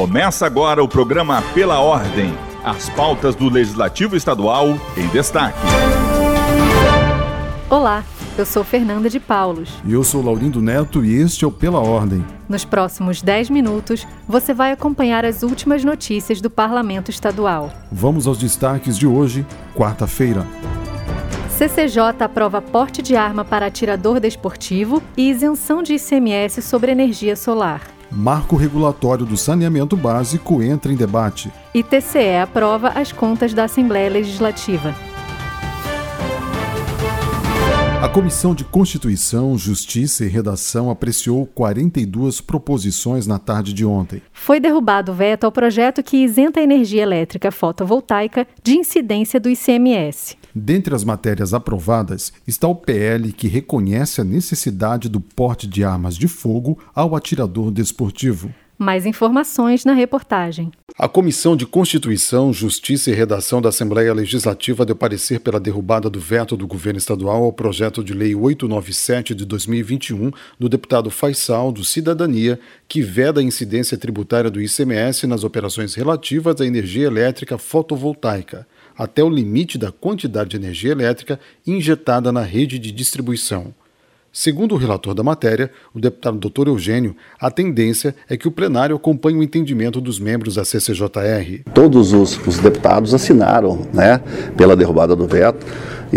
Começa agora o programa Pela Ordem, as pautas do Legislativo Estadual em destaque. Olá, eu sou Fernanda de Paulos. E eu sou Laurindo Neto e este é o Pela Ordem. Nos próximos 10 minutos, você vai acompanhar as últimas notícias do Parlamento Estadual. Vamos aos destaques de hoje, quarta-feira. CCJ aprova porte de arma para atirador desportivo e isenção de ICMS sobre energia solar. Marco regulatório do saneamento básico entra em debate. E TCE aprova as contas da Assembleia Legislativa. A Comissão de Constituição, Justiça e Redação apreciou 42 proposições na tarde de ontem. Foi derrubado o veto ao projeto que isenta a energia elétrica fotovoltaica de incidência do ICMS. Dentre as matérias aprovadas está o PL que reconhece a necessidade do porte de armas de fogo ao atirador desportivo. Mais informações na reportagem. A Comissão de Constituição, Justiça e Redação da Assembleia Legislativa deu parecer pela derrubada do veto do governo estadual ao projeto de lei 897 de 2021 do deputado Faisal, do Cidadania, que veda a incidência tributária do ICMS nas operações relativas à energia elétrica fotovoltaica, até o limite da quantidade de energia elétrica injetada na rede de distribuição. Segundo o relator da matéria, o deputado Dr. Eugênio, a tendência é que o plenário acompanhe o entendimento dos membros da CCJR. Todos os deputados assinaram, pela derrubada do veto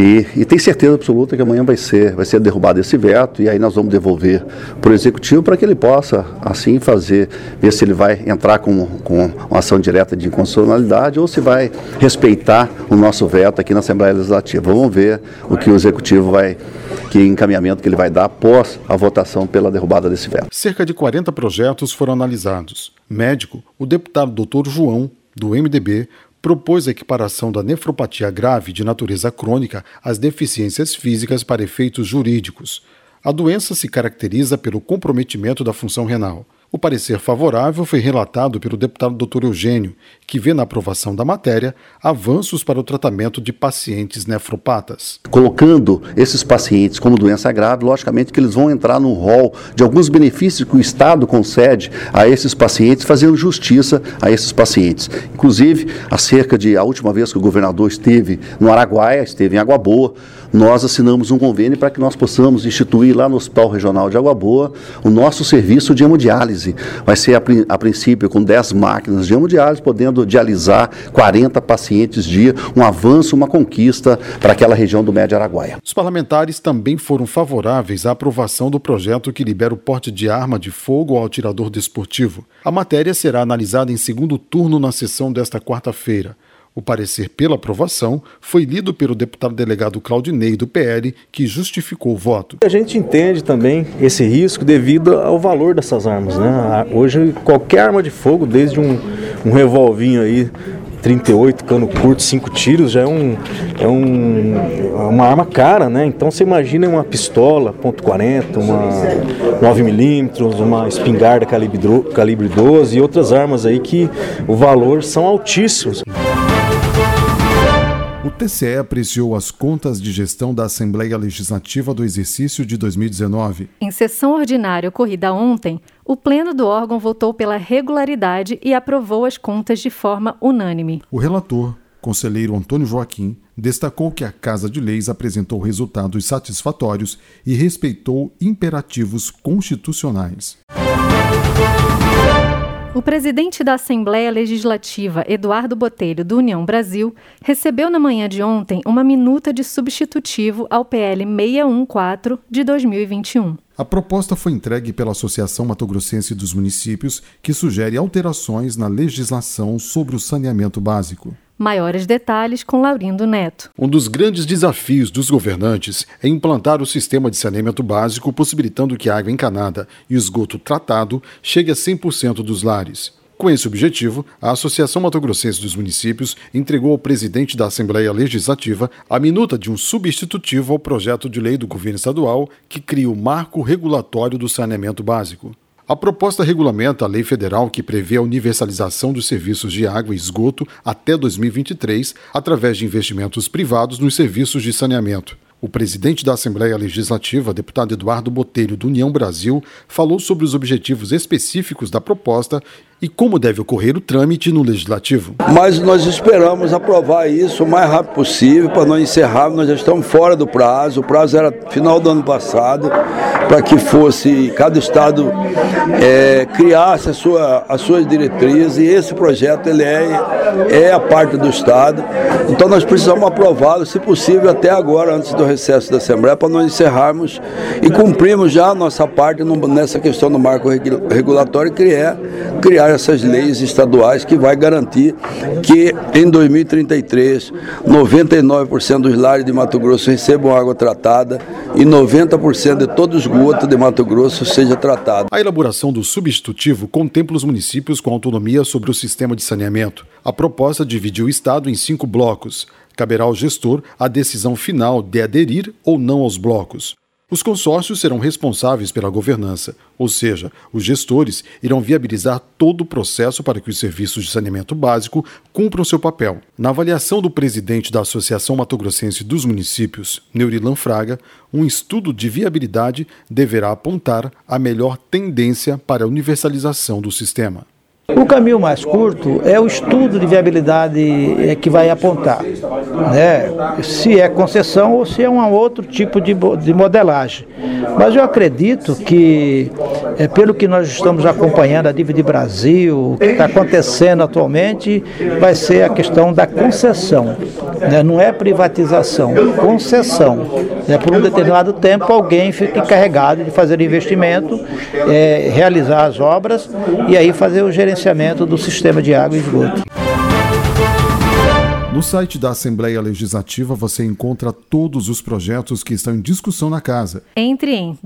e tem certeza absoluta que amanhã vai ser derrubado esse veto e aí nós vamos devolver para o Executivo para que ele possa, assim, ver se ele vai entrar com uma ação direta de inconstitucionalidade ou se vai respeitar o nosso veto aqui na Assembleia Legislativa. Vamos ver o que o Executivo que encaminhamento que ele vai dar após a votação pela derrubada desse veto. Cerca de 40 projetos foram analisados. Médico, o deputado Dr. João, do MDB, propôs a equiparação da nefropatia grave de natureza crônica às deficiências físicas para efeitos jurídicos. A doença se caracteriza pelo comprometimento da função renal. O parecer favorável foi relatado pelo deputado Dr. Eugênio, que vê na aprovação da matéria avanços para o tratamento de pacientes nefropatas. Colocando esses pacientes como doença grave, logicamente que eles vão entrar no rol de alguns benefícios que o Estado concede a esses pacientes, fazendo justiça a esses pacientes. Inclusive, a última vez que o governador esteve no Araguaia, esteve em Água Boa, nós assinamos um convênio para que nós possamos instituir lá no Hospital Regional de Água Boa o nosso serviço de hemodiálise. Vai ser, a princípio, com 10 máquinas de hemodiálise, podendo dialisar 40 pacientes dia, um avanço, uma conquista para aquela região do Médio Araguaia. Os parlamentares também foram favoráveis à aprovação do projeto que libera o porte de arma de fogo ao atirador desportivo. A matéria será analisada em segundo turno na sessão desta quarta-feira. O parecer pela aprovação foi lido pelo deputado delegado Claudinei, do PL, que justificou o voto. A gente entende também esse risco devido ao valor dessas armas, Hoje, qualquer arma de fogo, desde um revolvinho aí, 38, cano curto, 5 tiros, já é uma arma cara, Então você imagina uma pistola .40, uma 9mm, uma espingarda calibre 12 e outras armas aí que o valor são altíssimos. O TCE apreciou as contas de gestão da Assembleia Legislativa do exercício de 2019. Em sessão ordinária ocorrida ontem, o Pleno do órgão votou pela regularidade e aprovou as contas de forma unânime. O relator, conselheiro Antônio Joaquim, destacou que a Casa de Leis apresentou resultados satisfatórios e respeitou imperativos constitucionais. O presidente da Assembleia Legislativa, Eduardo Botelho, do União Brasil, recebeu na manhã de ontem uma minuta de substitutivo ao PL 614 de 2021. A proposta foi entregue pela Associação Mato-Grossense dos Municípios, que sugere alterações na legislação sobre o saneamento básico. Maiores detalhes com Laurindo Neto. Um dos grandes desafios dos governantes é implantar o sistema de saneamento básico, possibilitando que a água encanada e o esgoto tratado chegue a 100% dos lares. Com esse objetivo, a Associação Mato-Grossense dos Municípios entregou ao presidente da Assembleia Legislativa a minuta de um substitutivo ao projeto de lei do governo estadual que cria o Marco Regulatório do Saneamento Básico. A proposta regulamenta a lei federal que prevê a universalização dos serviços de água e esgoto até 2023, através de investimentos privados nos serviços de saneamento. O presidente da Assembleia Legislativa, deputado Eduardo Botelho, do União Brasil, falou sobre os objetivos específicos da proposta e como deve ocorrer o trâmite no Legislativo. Mas nós esperamos aprovar isso o mais rápido possível para nós encerrarmos. Nós já estamos fora do prazo. O prazo era final do ano passado, para que fosse cada estado criasse as suas diretrizes, e esse projeto ele é a parte do estado. Então nós precisamos aprová-lo, se possível, até agora, antes do recesso da Assembleia, para nós encerrarmos e cumprirmos já a nossa parte nessa questão do marco regulatório, que é criar essas leis estaduais que vai garantir que em 2033 99% dos lares de Mato Grosso recebam água tratada e 90% de todo o esgoto de Mato Grosso seja tratado. A elaboração do substitutivo contempla os municípios com autonomia sobre o sistema de saneamento. A proposta divide o estado em 5 blocos. Caberá ao gestor a decisão final de aderir ou não aos blocos. Os consórcios serão responsáveis pela governança, ou seja, os gestores irão viabilizar todo o processo para que os serviços de saneamento básico cumpram seu papel. Na avaliação do presidente da Associação Mato Grossense dos Municípios, Neurilan Fraga, um estudo de viabilidade deverá apontar a melhor tendência para a universalização do sistema. O caminho mais curto é o estudo de viabilidade que vai apontar, né? Se é concessão ou se é um outro tipo de modelagem. Mas eu acredito que, pelo que nós estamos acompanhando a Dívida Brasil, o que está acontecendo atualmente, vai ser a questão da concessão, né? Não é privatização, concessão. Né? Por um determinado tempo, alguém fica encarregado de fazer investimento, realizar as obras e aí fazer o gerenciamento do sistema de água e esgoto. No site da Assembleia Legislativa você encontra todos os projetos que estão em discussão na casa. Entre em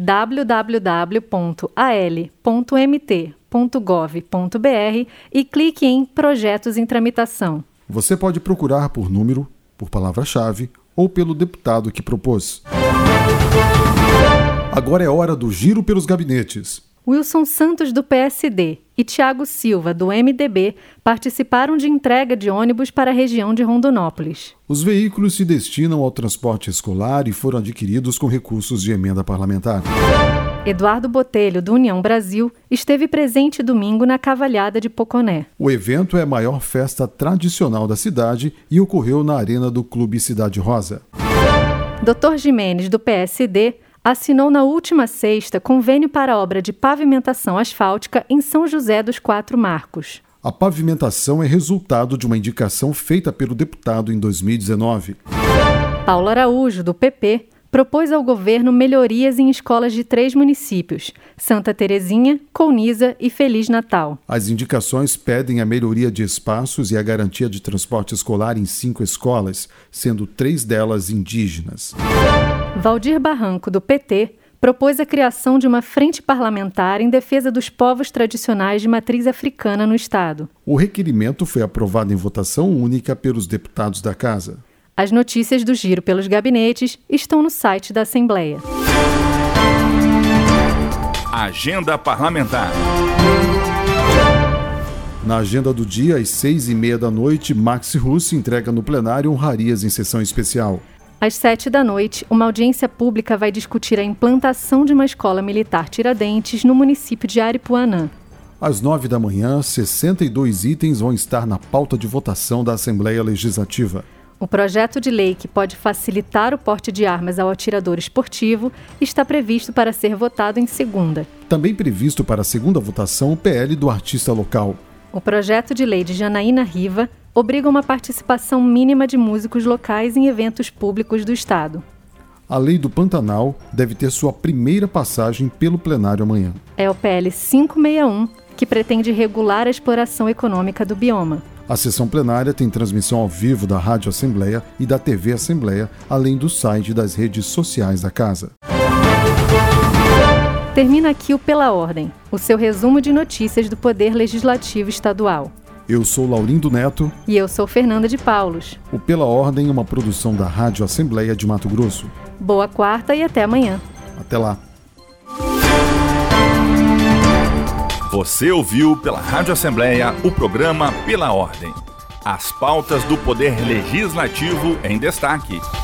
www.al.mt.gov.br e clique em Projetos em Tramitação. Você pode procurar por número, por palavra-chave ou pelo deputado que propôs. Agora é hora do giro pelos gabinetes. Wilson Santos, do PSD, e Tiago Silva, do MDB, participaram de entrega de ônibus para a região de Rondonópolis. Os veículos se destinam ao transporte escolar e foram adquiridos com recursos de emenda parlamentar. Eduardo Botelho, do União Brasil, esteve presente domingo na Cavalhada de Poconé. O evento é a maior festa tradicional da cidade e ocorreu na arena do Clube Cidade Rosa. Dr. Jimenez, do PSD, assinou na última sexta convênio para a obra de pavimentação asfáltica em São José dos Quatro Marcos. A pavimentação é resultado de uma indicação feita pelo deputado em 2019. Paulo Araújo, do PP, propôs ao governo melhorias em escolas de 3 municípios, Santa Terezinha, Colniza e Feliz Natal. As indicações pedem a melhoria de espaços e a garantia de transporte escolar em 5 escolas, sendo 3 delas indígenas. Valdir Barranco, do PT, propôs a criação de uma frente parlamentar em defesa dos povos tradicionais de matriz africana no estado. O requerimento foi aprovado em votação única pelos deputados da Casa. As notícias do Giro pelos Gabinetes estão no site da Assembleia. Agenda Parlamentar. Na agenda do dia, às 6h30 Max Russo entrega no plenário honrarias em sessão especial. Às 7h, uma audiência pública vai discutir a implantação de uma escola militar Tiradentes no município de Aripuanã. Às 9h, 62 itens vão estar na pauta de votação da Assembleia Legislativa. O projeto de lei que pode facilitar o porte de armas ao atirador esportivo está previsto para ser votado em segunda. Também previsto para a segunda votação o PL do artista local. O projeto de lei de Janaína Riva obriga uma participação mínima de músicos locais em eventos públicos do Estado. A lei do Pantanal deve ter sua primeira passagem pelo plenário amanhã. É o PL 561, que pretende regular a exploração econômica do bioma. A sessão plenária tem transmissão ao vivo da Rádio Assembleia e da TV Assembleia, além do site e das redes sociais da Casa. Termina aqui o Pela Ordem, o seu resumo de notícias do Poder Legislativo Estadual. Eu sou Laurindo Neto. E eu sou Fernanda de Paulos. O Pela Ordem é uma produção da Rádio Assembleia de Mato Grosso. Boa quarta e até amanhã. Até lá. Você ouviu pela Rádio Assembleia o programa Pela Ordem. As pautas do Poder Legislativo em destaque.